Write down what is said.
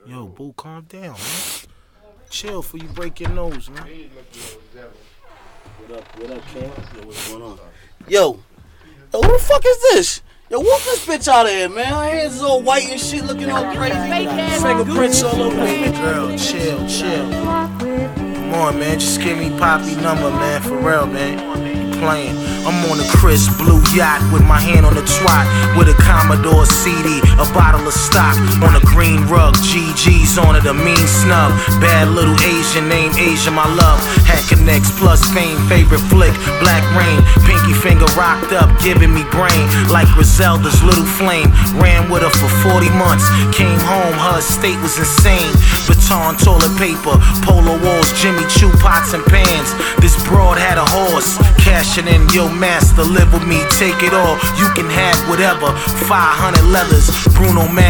Yo, boo, calm down, man. Chill before you break your nose, man. What up, King? Yo, what's going on? Yo, who the fuck is this? Yo, whoop this bitch out of here, man. Her hands is all white and shit, looking all crazy. Fingerprints all over me. Girl, chill. Come on, man. Just give me Poppy number, man. For real, man. Playing. I'm on a crisp blue yacht with my hand on the twat, with a Commodore CD, a bottle of stock on a green rug. GG's on it, a mean snub. Bad little Asian named Asia, my love. Had connects plus fame, favorite flick, Black Rain. Pinky finger rocked up, giving me brain like Griselda's little flame. Ran with her for 40 months. Came home, her estate was insane. Baton, toilet paper, polo walls, Jimmy Choo pots and pans. This broad had a horse, cashing in. Yo, master, live with me, take it all. You can have whatever. 500 leathers, Bruno Mars.